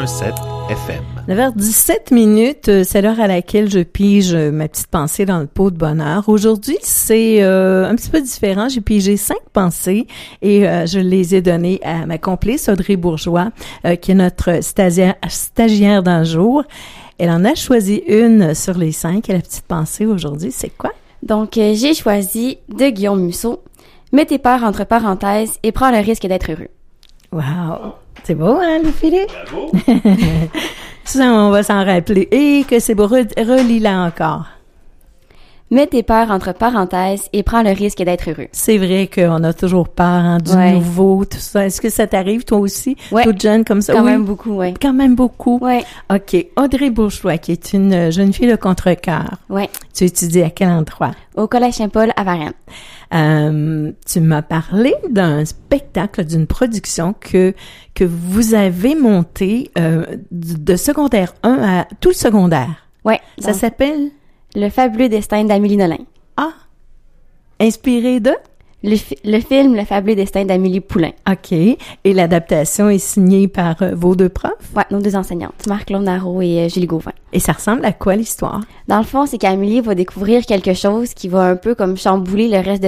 101.7 FM. 9h17, c'est l'heure à laquelle je pige ma petite pensée dans le pot de bonheur. Aujourd'hui, c'est un petit peu différent. J'ai pigé 5 pensées et je les ai données à ma complice Audrey Bourgeois, qui est notre stagiaire d'un jour. Elle en a choisi une sur les 5 et la petite pensée aujourd'hui, c'est quoi? Donc, j'ai choisi de Guillaume Musso. Mets tes peurs entre parenthèses et prends le risque d'être heureux. Wow! C'est beau, hein, Louis-Philippe? Bravo! Ça, on va s'en rappeler. Et que c'est beau, relis-la encore. Mets tes peurs entre parenthèses et prends le risque d'être heureux. C'est vrai qu'on a toujours peur hein, du nouveau, tout ça. Est-ce que ça t'arrive, toi aussi, toute jeune comme ça? Quand même beaucoup, oui. Quand même beaucoup? Oui. OK. Audrey Bourgeois, qui est une jeune fille de Contrecœur. Oui. Tu étudies à quel endroit? Au Collège Saint-Paul à Varennes. Tu m'as parlé d'un spectacle, d'une production que vous avez monté de secondaire 1 à tout le secondaire. Oui. Ça s'appelle? Le fabuleux destin d'Amélie Nollin. Ah! Inspiré de? Le film Le fabuleux destin d'Amélie Poulain. OK. Et l'adaptation est signée par vos deux profs? Oui, nos deux enseignantes, Marc-Claude Narot et Julie Gauvin. Et ça ressemble à quoi l'histoire? Dans le fond, c'est qu'Amélie va découvrir quelque chose qui va un peu comme chambouler le reste de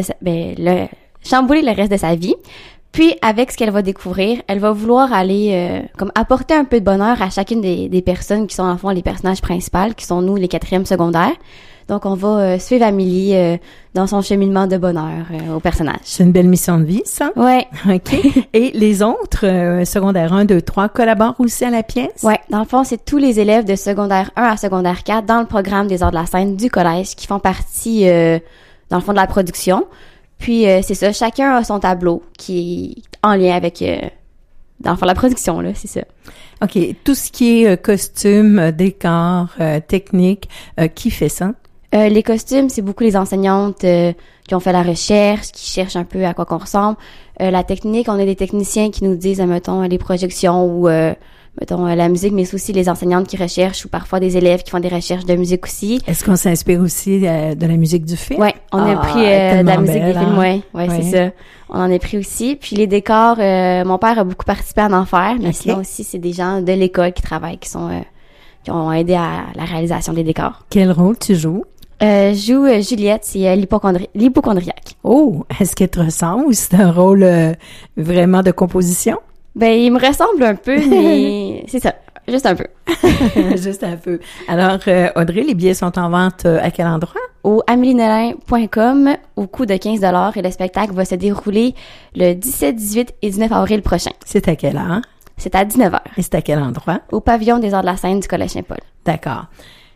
sa vie. Puis, avec ce qu'elle va découvrir, elle va vouloir aller comme apporter un peu de bonheur à chacune des personnes qui sont en fond les personnages principaux, qui sont nous, les 4e secondaires. Donc, on va suivre Amélie dans son cheminement de bonheur au personnage. C'est une belle mission de vie, ça? Ouais. OK. Et les autres, secondaire 1, 2, 3, collaborent aussi à la pièce? Ouais. Dans le fond, c'est tous les élèves de secondaire 1 à secondaire 4 dans le programme des arts de la scène du collège qui font partie, dans le fond, de la production. Puis, c'est ça, chacun a son tableau qui est en lien avec, dans le fond, la production, là, c'est ça. OK. Tout ce qui est costume, décor, technique, qui fait ça? Les costumes, c'est beaucoup les enseignantes qui ont fait la recherche, qui cherchent un peu à quoi qu'on ressemble. La technique, on a des techniciens qui nous disent, mettons, les projections ou... mettons, la musique, mais c'est aussi les enseignantes qui recherchent ou parfois des élèves qui font des recherches de musique aussi. Est-ce qu'on s'inspire aussi de la musique du film? Oui, on a pris de la musique des films, oui, c'est ça. On en a pris aussi. Puis les décors, mon père a beaucoup participé à en faire, mais sinon aussi, c'est des gens de l'école qui travaillent, qui ont aidé à la réalisation des décors. Quel rôle tu joues? Je joue Juliette, c'est l'hypocondriaque. Oh, est-ce qu'elle te ressemble ou c'est un rôle vraiment de composition? Ben, il me ressemble un peu, mais c'est ça, juste un peu. Juste un peu. Alors, Audrey, les billets sont en vente à quel endroit? Au amelienolin.com, au coût de 15$ et le spectacle va se dérouler le 17, 18 et 19 avril prochain. C'est à quelle heure? C'est à 19h. Et c'est à quel endroit? Au pavillon des arts de la scène du Collège Saint-Paul. D'accord.